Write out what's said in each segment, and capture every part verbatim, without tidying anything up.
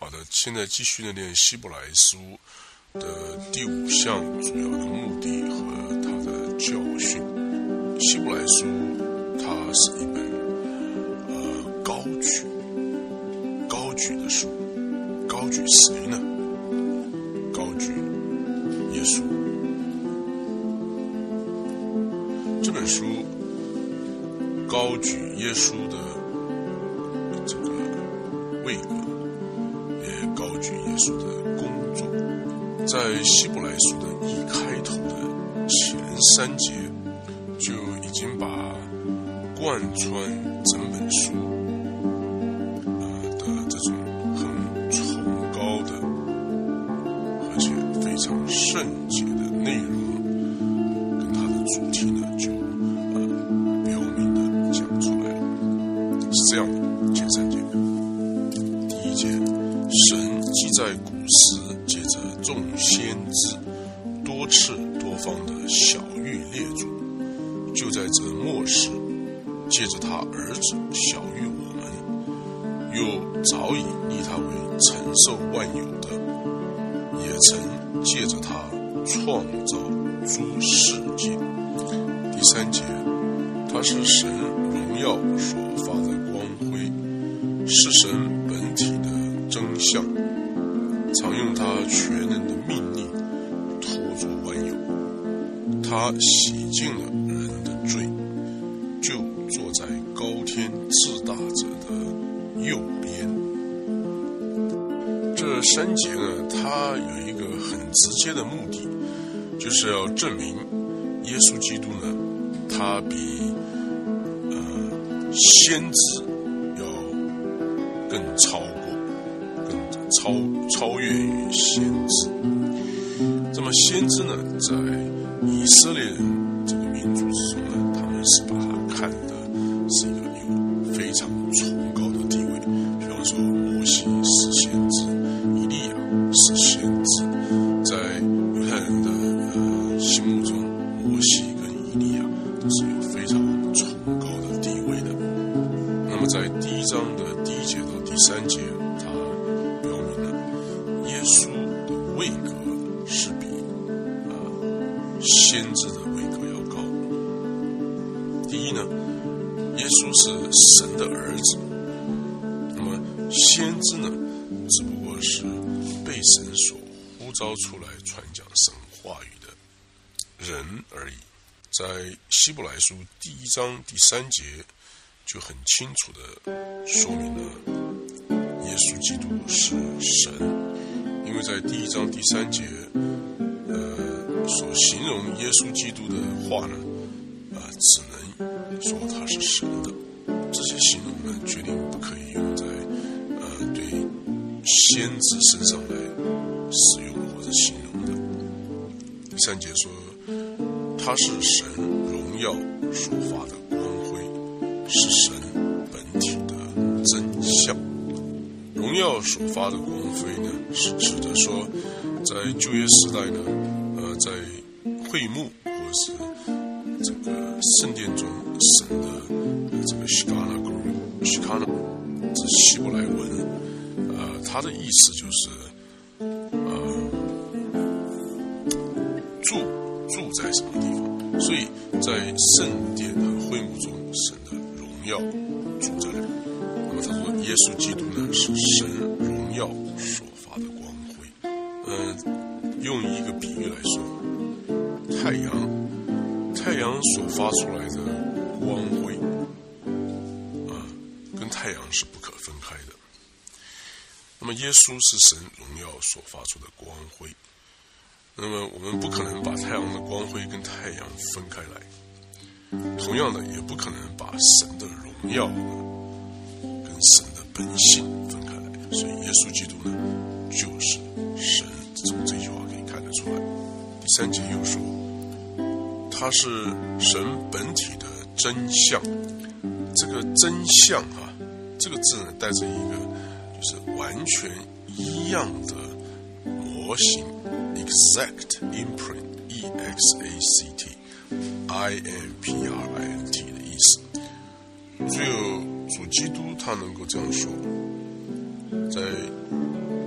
好的，现在继续的念希伯来书的第五项主要的目的和它的教训。希伯来书它是一本呃高举高举的书，高举谁呢？高举耶稣。这本书高举耶稣的这个位格，也高举耶稣的工作。在希伯来书的一开头的前三节，就已经把贯穿整本书呃的这种很崇高的而且非常圣洁的内容跟它的主题呢就呃标明的讲出来了。是这样的，前三节，第一节，神既在古时借着众先知多次多方的晓谕列祖，就在这末世借着他儿子晓谕我们，又早已立他为承受万有的，也曾借着他创造诸世界。第三节，他是神荣耀所发的光辉，是神本体的真相，常用他全能的命令托住万有。他洗净了人的罪，就坐在高天至大者的右边。这三节呢，它有一个很直接的目的，就是要证明耶稣基督呢，他比呃先知要更超过，更超超越于先知。那么先知呢，在以色列人这个民族之中呢，他们是把他看的是一个有非常崇高的地位。比方说摩西是先知，以利亚是先知，在犹太人的呃心目中，摩西跟以利亚都是有非常崇高的地位的。那么在第一章的第一节到第三节，他标明了耶稣的位格是比呃先知的位格要高。第一呢，耶稣是神的儿子，那么先知呢，只不过是被神所呼召出来传讲神话语的人而已。在希伯来书第一章第三节就很清楚的说明了耶稣基督是神，因为在第一章第三节呃所形容耶稣基督的话呢，呃只能说他是神的。这些形容呢，决定不可以用在呃对先知身上来使用或者形容的。第三节说，他是神荣耀所发的光辉，是神本体的真相。荣耀所发的光辉呢，是指的说，在旧约时代呢，呃，在会幕或者是这个圣殿中，神的、呃、这个 Shekhinah Glory，Shekhinah 是希伯来文，呃，它的意思就是呃住住在什么地方，所以在圣殿和会幕中，神的荣耀住在那里。那么他说，耶稣基督呢是神荣耀所发的光辉。呃，用一个比喻来说，太阳，太阳所发出来的光辉，啊、呃，跟太阳是不可分开的。那么耶稣是神荣耀所发出的光辉。那么我们不可能把太阳的光辉跟太阳分开来，同样的也不可能把神的荣耀跟神的本性分开来。所以耶稣基督呢，就是神，从这句话可以看得出来。第三节又说，他是神本体的真相。这个真相啊，这个字呢带着一个就是完全一样的模型。Exact imprint, E X A C T, I M P R I N T 的意思。只有主基督他能够这样说，在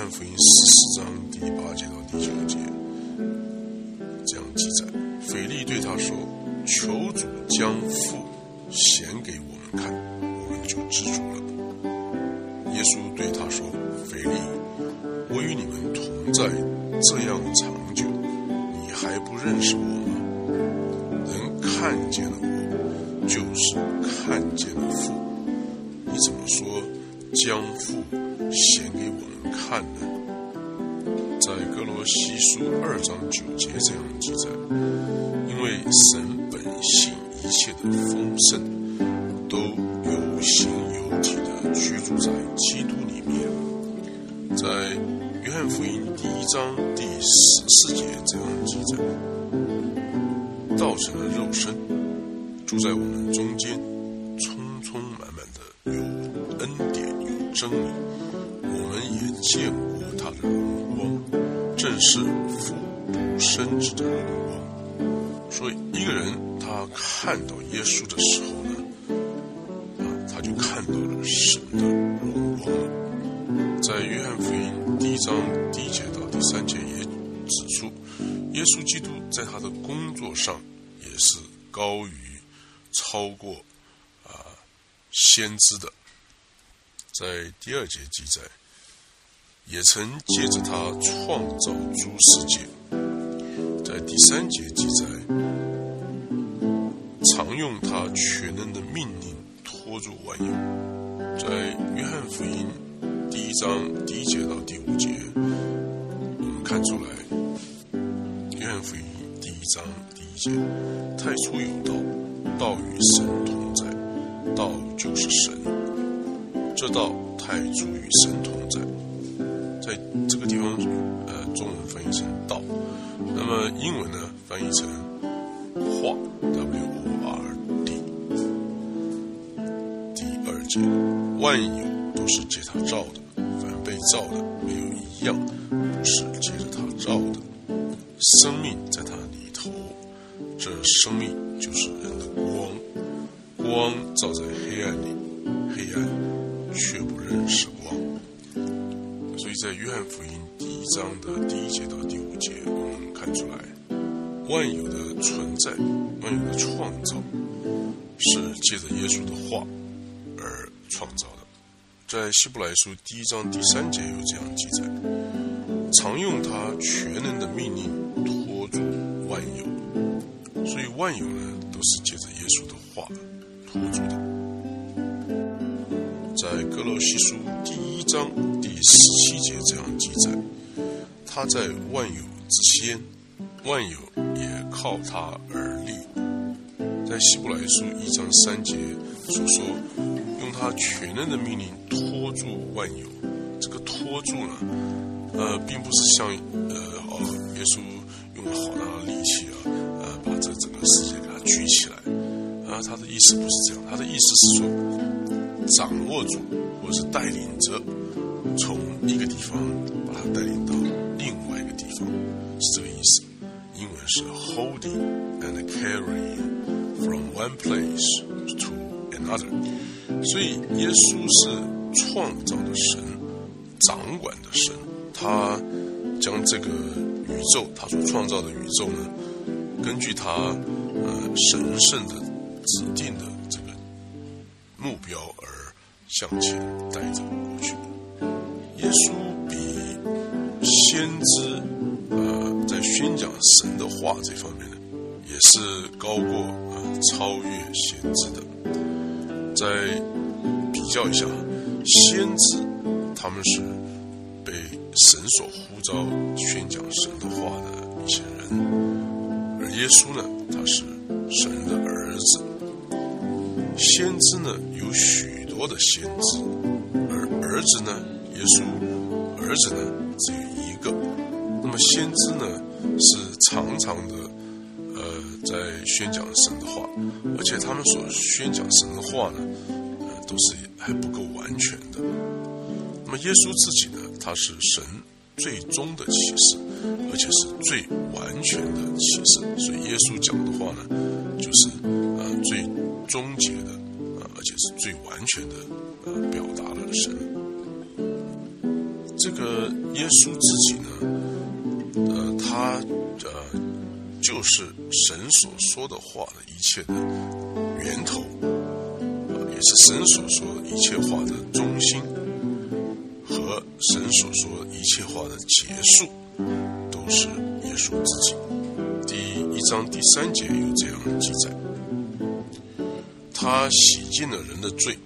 翰福音十四章第八节到第九节这样记载：腓利对他说，求主将父显给我们看，我们就知足了。耶稣对他说，腓利，我与你们同在这样长久，你还不认识我吗？人看见了我，就是看见了父。你怎么说将父显给我们看呢？在哥罗西书二章九节这样记载：因为神本性一切的丰盛，都有形有体的居住在基督里面。在约翰福音第一章第十四节这样记载：道成了肉身，住在我们中间，充充满满的有恩典有真理，我们也见过他的荣光，正是父独生子的荣光。所以一个人他看到耶稣的时候呢，啊，他就看到了神的荣光了。在约翰福音第一章第一节到第三节也指出，耶稣基督在他的工作上也是高于超过啊先知的。在第二节记载，也曾借着他创造诸世界。在第三节记载，常用他全能的命令托住万有。在约翰福音第一章第一节到第五节，我们看出来，约翰福音第一章第一节，太初有道，道与神同在，道就是神，这道太初与神同在。在这个地方，呃，中文翻译成道，那么英文呢翻译成话 W O R D。 第二节，万有都是借他造的，凡被造的没有一样不是借着他造的。生命在他里头，这生命就是人的光，光照在黑暗里，黑暗却不认识光。所以在约翰福音第一章的第一节到第五节，我们看出来，万有的存在，万有的创造，是借着耶稣的话而创造的。在希伯来书第一章第三节有这样记载：常用他全能的命令托住万有。所以万有呢，都是借着耶稣的话托住的。在哥罗西书第一章第十七节这样记载：他在万有之先，万有也靠他而立。在希伯来书一章三节所说，用他全能的命令托住万有。这个托住呢，呃，并不是像呃哦，耶稣用了好大的力气啊，呃，把这整个世界给他举起来啊。他的意思不是这样，他的意思是说，掌握住或者是带领着，从一个地方把他带领到另外一个地方，是这个意思。英文是 holding and carrying from one place to another。所以耶稣是创造的神，掌管的神，他将这个宇宙，他所创造的宇宙呢，根据他呃神圣的指定的这个目标而向前带着过去。耶稣比先知呃在宣讲神的话这方面呢，也是高过呃超越先知的。再比较一下，先知他们是被神所呼召宣讲神的话的一些人，而耶稣呢，他是神的儿子。先知呢有许多的先知，而儿子呢，耶稣儿子呢只有一个。那么先知呢是常常的呃在宣讲神的话，而且他们所宣讲神的话呢，呃都是还不够完全的。那么耶稣自己呢，他是神最终的启示，而且是最完全的启示。所以耶稣讲的话呢，就是呃最终结的，呃而且是最完全的呃表达了神。 这个耶稣自己呢，呃，他呃就是神所说的话的一切的源头，呃，也是神所说的一切话的中心，和神所说的一切话的结束，都是耶稣自己。第一章第三节有这样的记载，他洗净了人的罪。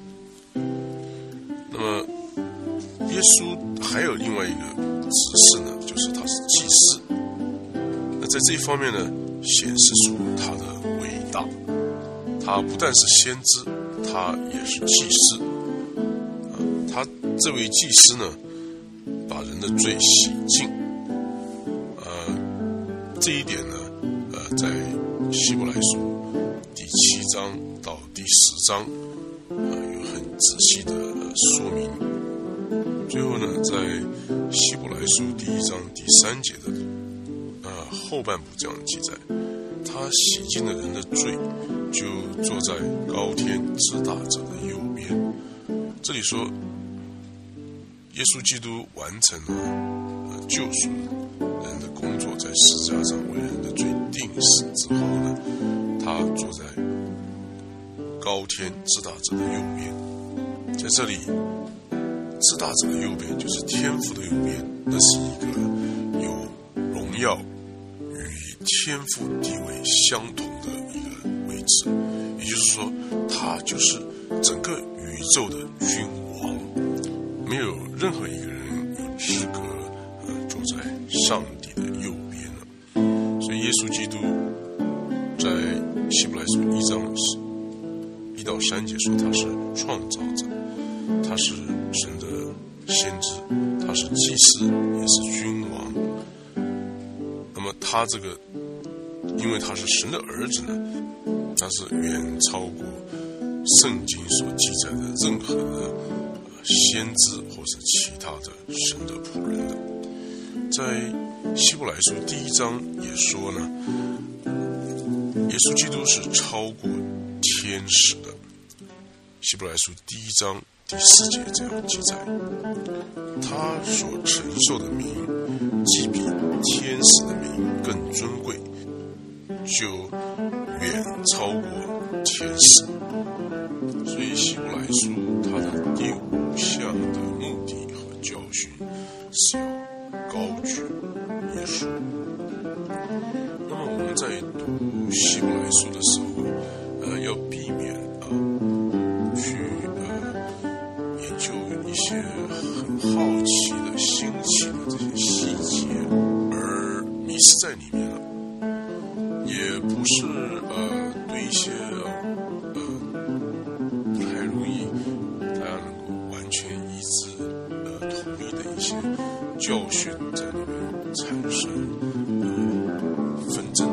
那么耶稣还有另外一个指示呢，就是他是祭司。那在这一方面呢，显示出他的伟大。他不但是先知，他也是祭司。啊，他这位祭司呢，把人的罪洗净。呃，这一点呢，呃，在希伯来书第七章到第十章，啊、呃，有很仔细的、呃、说明。最后呢，在希伯来书第一章第三节的呃后半部这样的记载，他洗净了人的罪，就坐在高天至大者的右边。这里说，耶稣基督完成了、呃、救赎人的工作，在十字架上为人的罪定死之后呢，他坐在高天至大者的右边。在这里，至大者的右边就是天父的右边，那是一个有荣耀与天父地位相同的一个位置，也就是说，他就是整个宇宙的君王，没有任何一个人有资格、呃、坐在上帝的右边了。所以耶稣基督在希伯来书一章一到三节说，他是创造者，他是神的先知，他是祭司，也是君王。那么他这个，因为他是神的儿子呢，他是远超过圣经所记载的任何的先知或是其他的神的仆人的。在希伯来书第一章也说呢，耶稣基督是超过天使的。希伯来书第一章第四节这样记载，他所承受的名既比天使的名更尊贵，就远超过天使。所以希伯来书它的第五项的目的和教训是要高举耶稣。那么我们在读希伯来书的时候，呃，要避免啊、呃、去呃研究一些很好奇的、新奇的这些细节，而迷失在里面了。也不是呃对一些呃不太容易大家能够完全一致呃统一的一些教训在里面产生呃纷争。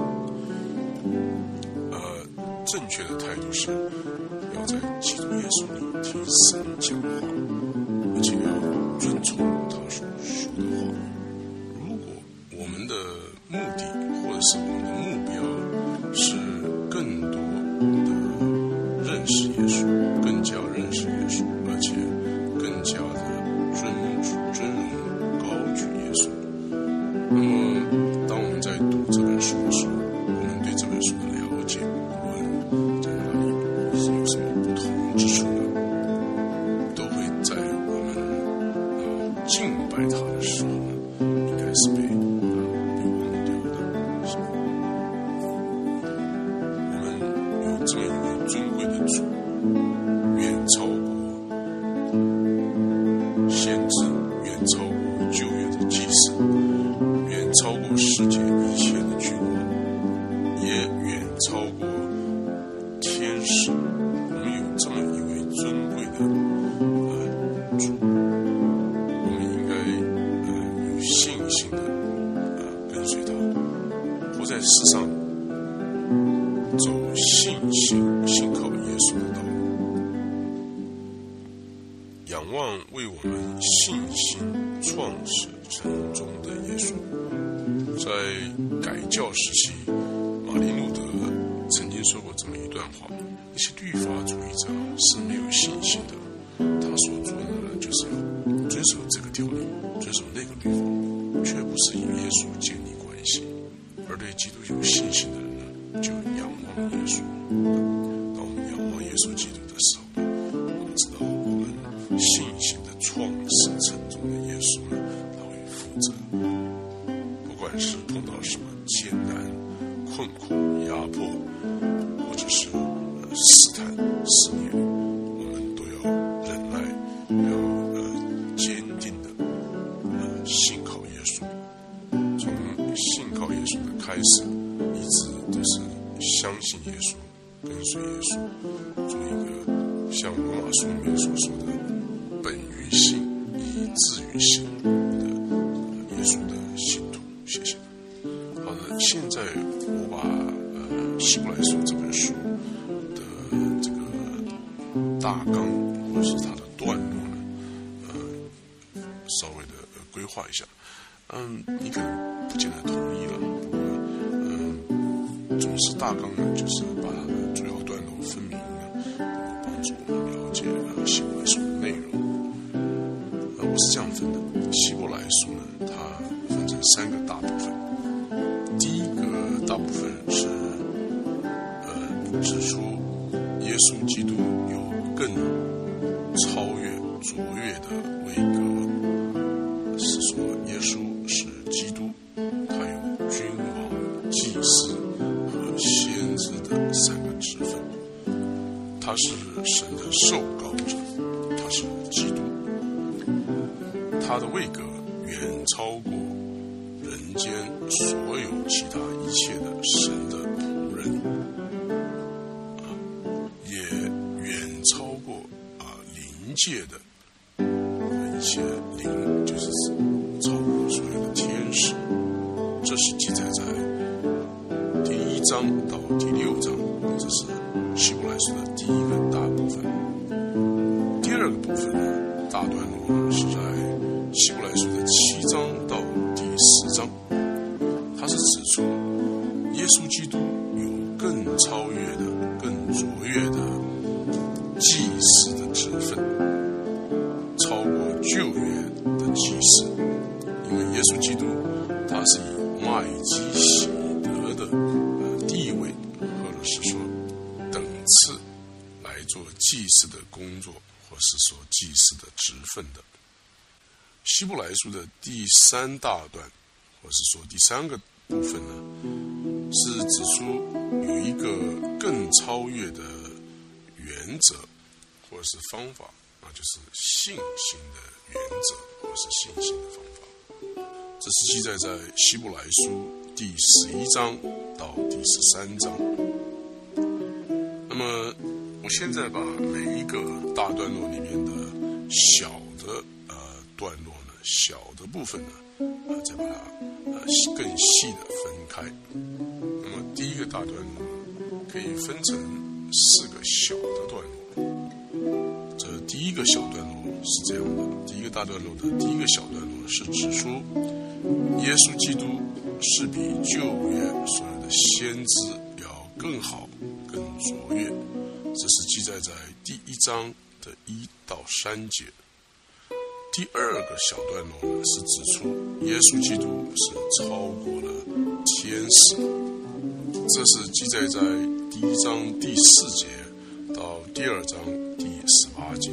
呃，正确的态度是要在基督耶稣里听神讲话，而且要遵从他所说的话。如果我们的目的或者是我们的目标是更多的认识耶稣，更加认识耶稣，而且更加的尊尊荣高举耶稣，那么当我们在读这本书的时候，我们对这本书的了解，无论在哪里是有什么不同之处呢，都会在我们呃敬拜他的时候呢，应该是被呃被忘掉的。我们有这么一位尊贵的主，远超过先知，远超过旧约的祭司，远超过世界一切的君王，也远超过天使。我们有这么一位尊贵的呃主，我们应该呃有信心的呃跟随他，活在世上走信心信靠耶稣的道路，仰望为我们信心创始成终的耶稣。在改教时期，马丁路德曾经说过这么一段话：那些律法主义者是没有信心的， 他所做的呢，就是要遵守这个条例，遵守那个律法，却不是与耶稣建立关系。而对基督有信心的人呢，就仰望耶稣。当我们仰望耶稣基督的时候呢，我们知道我们信心的创始成终的耶稣呢，他会负责。不管是碰到什么艰难、困苦、压迫，或者是呃试探、试炼，我们都要忍耐，要呃坚定的呃信靠耶稣。从信靠耶稣的开始，一直都是相信耶稣，跟随耶稣，做一个像罗马书里面所说的本于信，以至于行的耶稣的信徒。谢谢。好的，现在我把呃希伯来书这本书的这个大纲或者是它的段落呢，呃稍微的规划一下。嗯，你可能不见得同意了，不过嗯，总是大纲呢，就是把它的主要段落分明呢，能够帮助我们了解呃希伯来书的内容。呃，我是这样分的，希伯来书呢，它分成三个大部分。第一个大部分是呃指出耶稣基督有更超越卓越的位格，是说耶稣是基督，他有君王、祭司和先知的三个职分。他是神的受膏者，他是基督，他的位格远超过人间所有其他一切的神的仆人，啊，也远超过啊灵界的一些灵，就是超过所有的天使。这是记载在第一章到第六章，这是希伯来书的第一个大部分。第二个部分呢，大段落呢是在希伯来书的七章到第十章，它是指出耶稣基督有更超越的、更卓越的祭司的职分，超过旧约的祭司。因为耶稣基督他是以麦基洗德的呃地位，或者是说等次来做祭司的工作，或是说祭司的职分的。希伯来书的第三大段，或是说第三个部分呢，是指出有一个更超越的原则或者是方法，那就是信心的原则或是信心的方法。这是记载在希伯来书第十一章到第十三章。那么我现在把每一个大段落里面的小的呃段落呢，小的部分呢，呃，再把它呃更细的分开。那么第一个大段落呢，可以分成四个小的段落。这第一个小段落是这样的：第一个大段落的第一个小段落是指出耶稣基督是比旧约所有的先知要更好、更卓越。这是记载在第一章的一到三节。第二个小段落呢，是指出耶稣基督是超过了天使。这是记载在第一章第四节到第二章第十八节。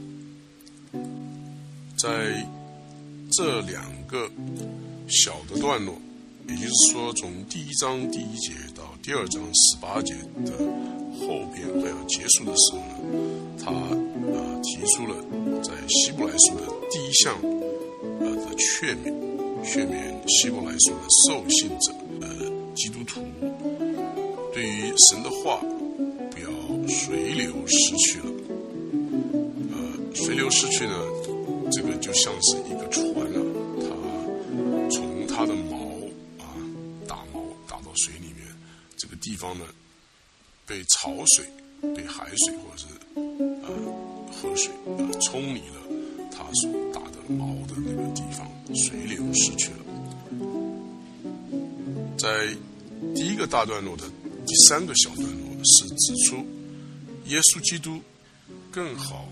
在这两个小的段落，也就是说从第一章第一节到第二章十八节的后边快要结束的时候呢，他呃提出了在希伯来书的第一项呃的劝勉，劝勉希伯来书的受信者呃基督徒，对于神的话不要随流失去了。呃，随流失去呢，这个就像是一个船啊，它从它的锚啊打锚打到水里面，这个地方呢被潮水、被海水或者是呃河水呃冲离了它所打的锚的那个地方，水流失去了。在第一个大段落的第三个小段落是指出耶稣基督更好、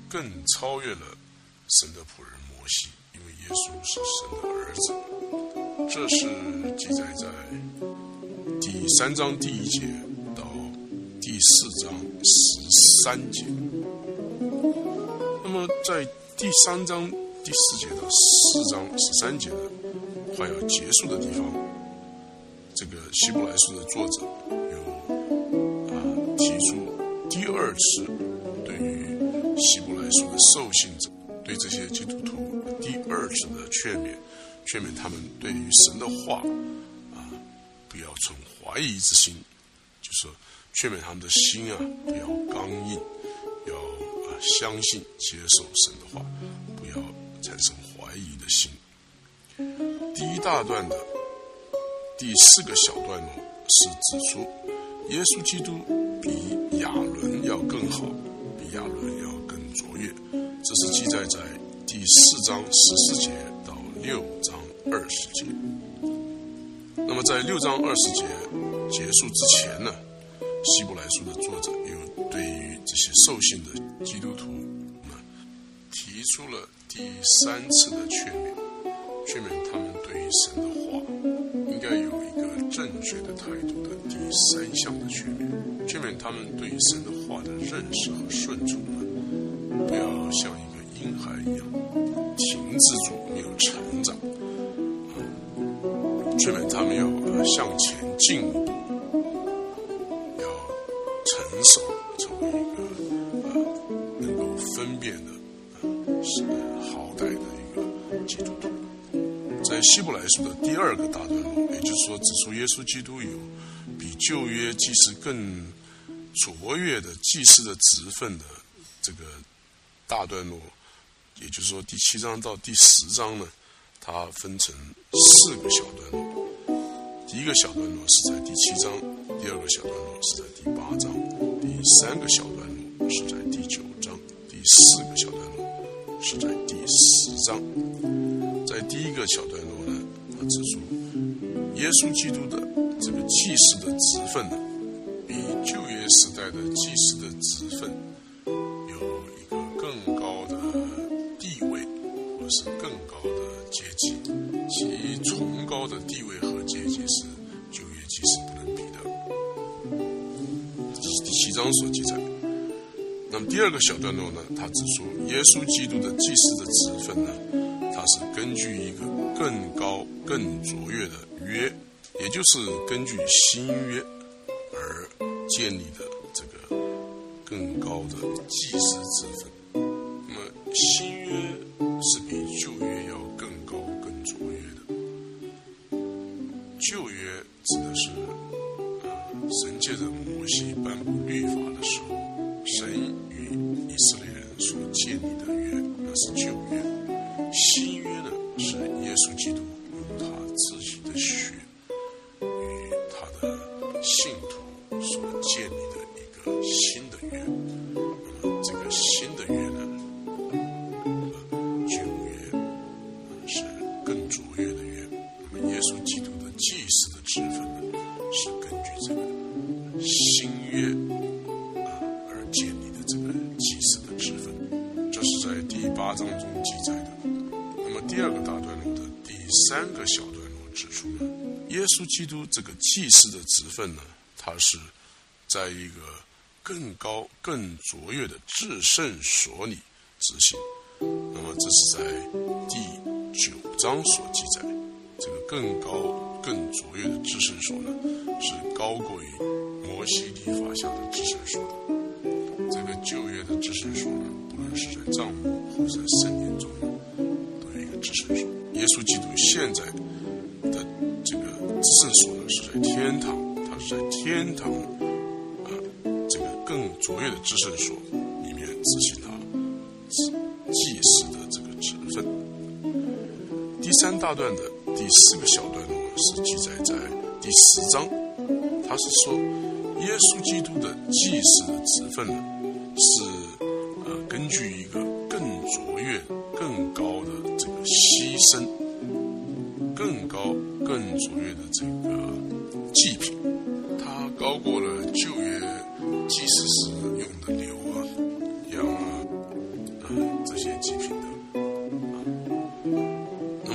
更超越了神的仆人摩西，因为耶稣是神的儿子。这是记载在第三章第一节到第四章十三节。那么在第三章第四节到四章十三节的快要结束的地方，这个希伯来书的作者有、啊、提出第二次对于希伯来书的受信者，对这些基督徒第二次的劝勉，劝勉他们对于神的话啊，不要存怀疑之心，就是说劝勉他们的心啊，不要刚硬，要啊相信接受神的话，不要产生怀疑的心。第一大段的第四个小段落是指出耶稣基督比亚伦要更好，比亚伦要更卓越。这是记载在第四章十四节到六章二十节。那么在六章二十节结束之前呢，希伯来书的作者又对于这些受信的基督徒呢，提出了第三次的劝勉，劝勉他们对于神的话应该有一个正确的态度的第三项的劝勉，劝勉他们对于神的话的认识和顺从呢，不要像一个婴孩一样停滞住，没有成长，啊、劝勉他们要、呃、向前进步，要成熟，成为一个、呃、能够分辨的、呃、是好歹的一个基督徒。在希伯来书的第二个大段落，也就是说指出耶稣基督有比旧约祭司更卓越的祭司的职分的这个大段落，也就是说第七章到第十章呢，它分成四个小段落。第一个小段落是在第七章，第二个小段落是在第八章，第三个小段落是在第九章，第四个小段落是在第十章。在第一个小段落呢，他指出耶稣基督的这个祭司的职分呢，比旧约时代的祭司的职分有一个更高的地位，或是更高的阶级，其崇高的地位和阶级是旧约祭司不能比的。这是第七章所记载。那么第二个小段落呢，他指出耶稣基督的祭司的职分呢，它是根据一个更高更卓越的约，也就是根据新约而建立的这个更高的祭司之分。那么新约是比旧约要更高更卓越的。旧约指的是、呃、神借着摩西颁布律法的时候，神与以色列人所建立的约，那是旧约。新约呢，是耶稣基督用他自己的血与他的信徒所建立的一个新的约。那么这个新的约呢，呃、旧约、呃、是更卓越的约。那么耶稣基督的祭司的职分呢，是根据这个新约、呃、而建立的这个祭司的职分。这是在第八章中记载的。第二个大段落的第三个小段落指出呢，耶稣基督这个祭司的职分呢，它是在一个更高更卓越的至圣所里执行。那么这是在第九章所记载，这个更高更卓越的至圣所呢，是高过于摩西律法下的至圣所的。这个旧约的至圣所呢，不论是在帐幕或者在圣殿中呢，至圣所。耶稣基督现在的这个至圣所呢，是在天堂，他是在天堂啊、呃、这个更卓越的至圣所里面执行他祭司的这个职分。第三大段的第四个小段落是记载在第十章，他是说耶稣基督的祭司的职分呢，是呃根据一个更卓越更高的这个牺牲，更高更卓越的这个祭品，它高过了旧约祭司时用的牛啊、羊啊、啊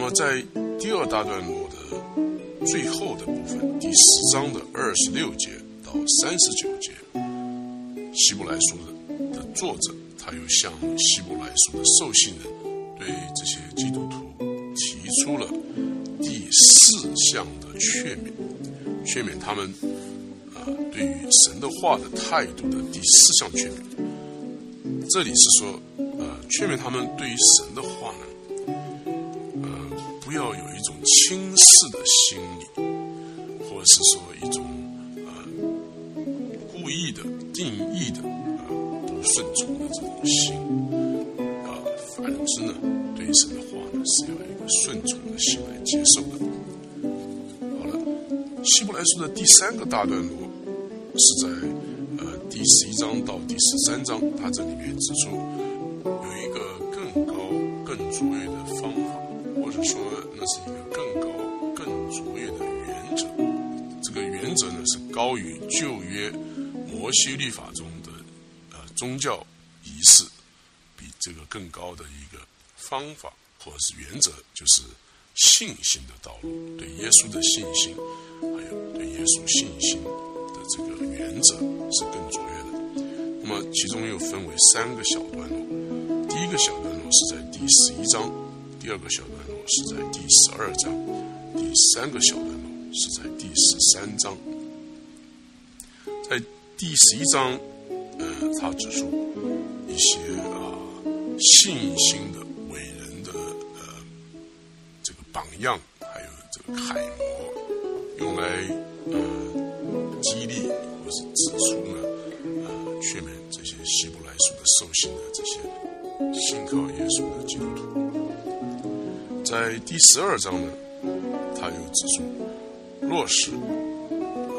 么在第二大段落的最后的部分，第十章的二十六节到三十九节，希伯来书的的作者他又向希伯来书的受信人对这些基督徒提出了第四项的劝勉，劝勉他们啊、呃、对于神的话的态度的第四项劝勉。这里是说，呃，劝勉他们对于神的话呢，呃，不要有一种轻视的心理，或者是说一种呃故意的、定义的呃不顺从的这种心，啊、呃，反之呢，对于神的话呢是要有一个顺从的心来接受的。好了，希伯来书的第三个大段落是在呃第十一章到第十三章，它这里面指出有一个更高、更卓越的方法，或者说那是一个更高、更卓越的原则。这个原则呢是高于旧约摩西律法中的呃宗教仪式，比这个更高的一个方法或者是原则，就是信心的道路，对耶稣的信心，还有对耶稣信心的这个原则是更卓越的。那么其中又分为三个小段落，第一个小段落是在第十一章，第二个小段落是在第十二章，第三个小段落是在第十三章。在第十一章，呃，他指出一些啊、呃、信心的伟人的呃这个榜样，还有这个楷模，用来呃激励或是指出呢呃劝勉这些希伯来书的受信的这些信靠耶稣的基督徒。在第十二章呢，他又指出，若是啊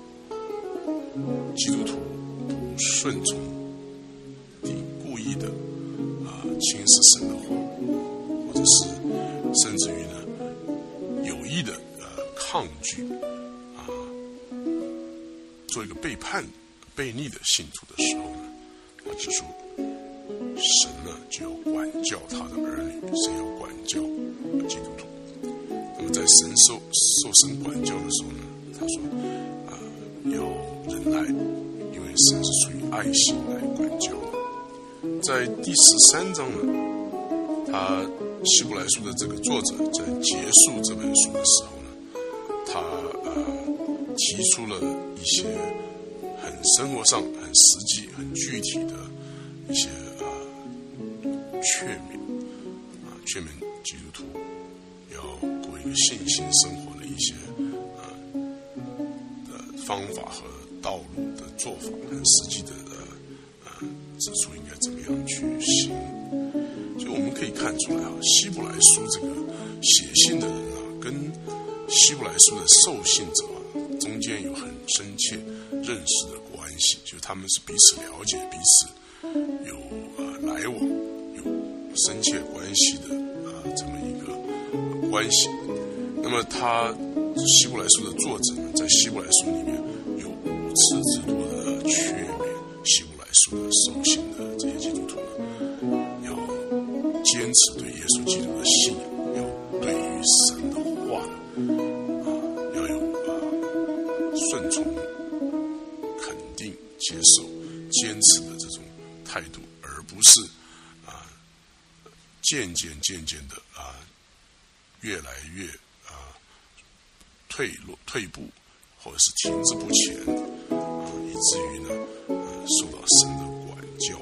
基督徒不顺从地故意的啊轻视神的话，或者是甚至于呢有意的呃抗拒啊做一个背叛悖逆的信徒的时候呢，他指出神呢就要管教他的儿女，神要管教基督徒。那么在神受受神管教的时候呢，他说啊、呃、要忍耐，因为神是出于爱心来管教的。在第十三章呢，他希伯来书的这个作者在结束这本书的时候呢，他呃提出了一些很生活上、很实际、很具体的一些呃劝勉啊、呃，劝勉基督徒要过一个信心生活的一些呃的方法和道路的做法，很实际的呃呃指出应该怎么样去行。所以我们可以看出来啊，希伯来书这个写信的人啊，跟希伯来书的受信者啊，中间有很深切认识的关系，就是他们是彼此了解、彼此有呃来往、有深切关系的啊、呃、这么一个、呃、关系。那么他希伯来书的作者呢，在希伯来书里面有五次之多的劝勉希伯来书的受信的这些基督徒呢，要坚持对耶稣基督的信仰，要对于神的话啊，要有啊顺从、肯定、接受、坚持的这种态度，而不是啊渐渐渐渐的啊越来越啊退落退步，或者是停滞不前啊，以至于呢呃受到神的管教。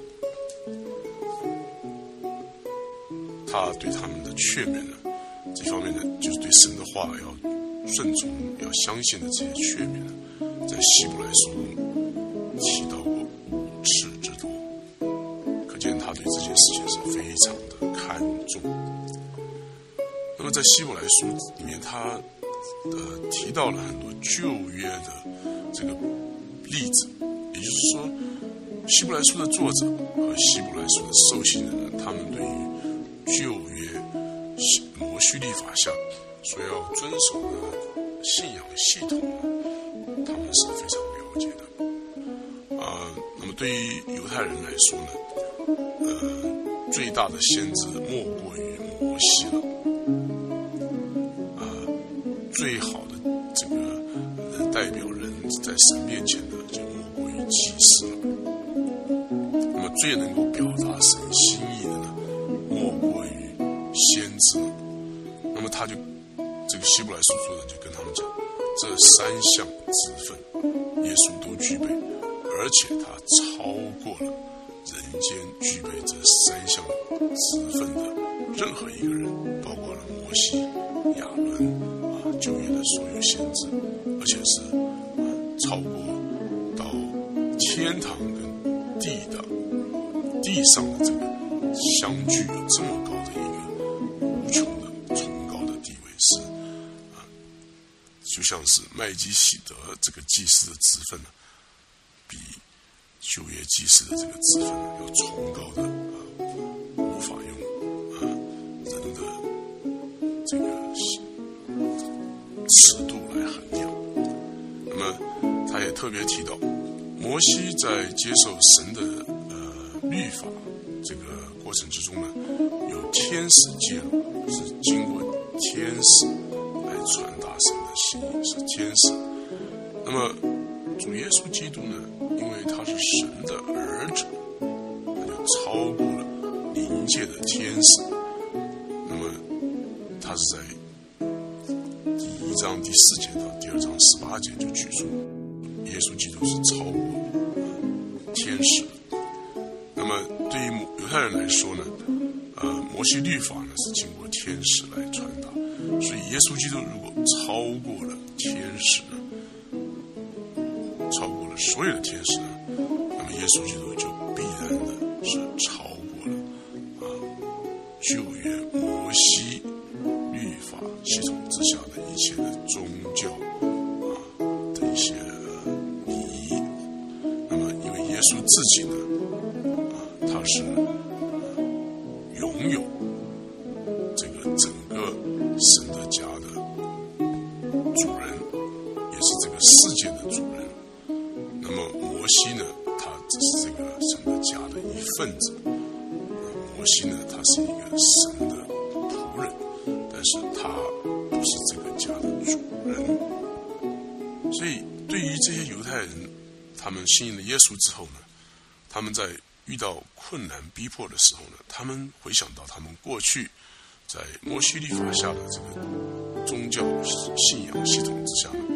他对他们的劝勉呢，这方面呢，就是对神的话要顺从、要相信的这些劝勉呢，在希伯来书中提到过五次之多，可见他对这件事情是非常的看重。那么在希伯来书里面，他呃提到了很多旧约的这个例子，也就是说，希伯来书的作者和希伯来书的受信人呢，他们对于旧约摩西律法下所要遵守的信仰系统呢，他们是非常了解的。呃，那么对于犹太人来说呢，呃，最大的先知莫过于摩西了。 在神面前呢，就莫过于祭司了。那么最能够表达神心意的呢，莫过于先知了。那么他就这个希伯来书作者就跟他们讲，这三项职分耶稣都具备，而且他超过了人间具备这三项职分的任何一个人，包括了摩西、亚伦啊，旧约的所有先知，而且是、啊、超过到天堂跟地的地上的这个相距有这么高的一个无穷的崇高的地位，是啊，就像是麦基洗德这个祭司的职分呢，比旧约祭司的这个职分呢要崇高的啊，无法用啊人的这个尺度来衡量。那么他也特别提到，摩西在接受神的呃律法这个过程之中呢，有天使介入，是经过天使来传达神的心意，是天使。那么主耶稣基督呢，因为他是神的儿子，他就超过了灵界的天使。那么他是在第一章第四节到第二章十八节就举出，耶稣基督是超过、呃、天使。那么对于犹太人来说呢，呃，摩西律法呢是经过天使来传达，所以耶稣基督如果超过了天使呢，超过了所有的天使呢，那么耶稣基督就必然的是超过了啊旧约摩西律法系统之下的一切的宗教啊的一些礼仪。那么因为耶稣自己呢，啊他是、啊、拥有这个整个神的家的主人，也是这个世界的主人。那么摩西呢，他只是这个神的家的一份子。摩西呢，他是一个神的仆人，但是他不是这个家的主人。所以对于这些犹太人，他们信任了耶稣之后呢，他们在遇到困难逼迫的时候呢，他们回想到他们过去在摩西律法下的这个宗教信仰系统之下呢，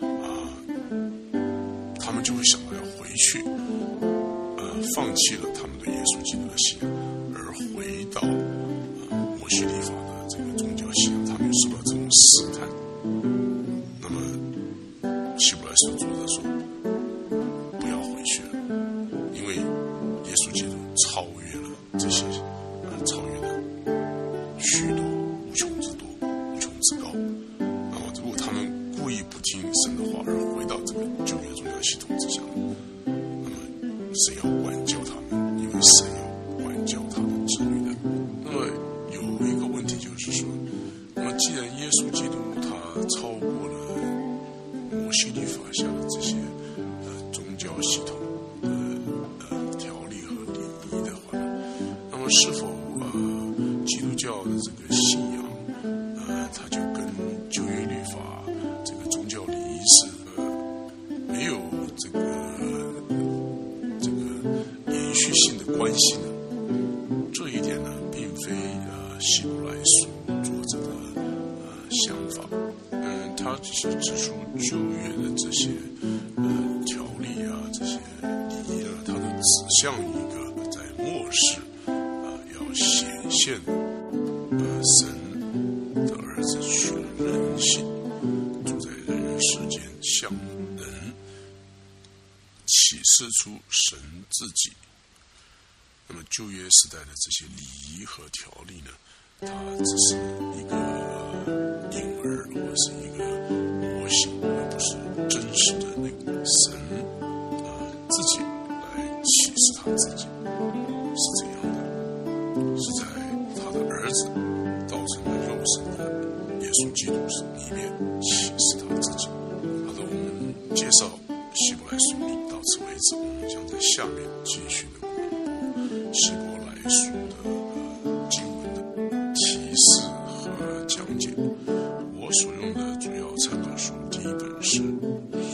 他们就会想到要回去，呃，放弃了他们对耶稣基督的信仰，而回到、呃、摩西律法的这个宗教信仰，他们又受到这种试探。那么希伯来书作者说，不要回去了，因为耶稣基督超越了这些，呃，超越了许多无穷之多、无穷之高。那么如果他们故意不听神的话，而回到这个旧约宗教系统之下，那么神要管教他们，因为神要管教他们子女的。那么有一个问题就是说，那么既然耶稣基督他超过了摩西律法下的这些呃宗教系统的呃条例和礼仪的话呢，那么是否呃基督教的这个信仰呃它就跟旧约律法这个宗教礼仪是呃没有这个这个延续性的关系呢？这一点呢，并非呃希伯来书作者的呃想法。嗯，他只是指出旧约的这些呃条例啊，这些礼仪呢，它都指向一个在末世啊、呃、要显现呃神的儿子取了人性，住在人世间，向人启示出神自己。那么旧约时代的这些礼仪和条例呢，它只是一个婴儿或者是一个模型，而不是真实的那个神啊、呃、自己来启示他自己，是这样的，是在他的儿子道成了肉身的耶稣基督里面启示他自己。好的，我们介绍希伯来书到此为止，我们将在下面继续的希伯来书的、呃、经文的提示和讲解。我所用的主要参考书第一本是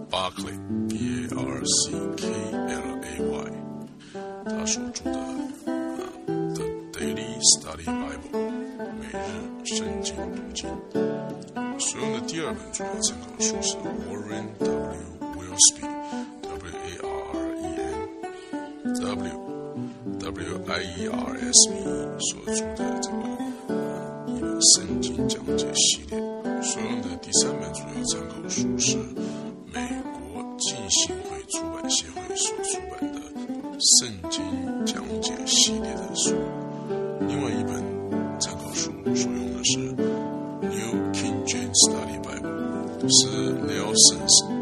Barclay B A R C K L A Y 他所著的、呃、The Daily Study Bible 每日圣经读经。所用的第二本主要参考书是 Warren W. Wiersbe W A R R E N W W I E R S B 所著的这个、呃、一本圣经讲解系列。所用的第三本主要参考书是美国浸信会出版协会所出版的圣经讲解系列的书。另外一本参考书所用的是 New King James Study Bible， 是 Nelson's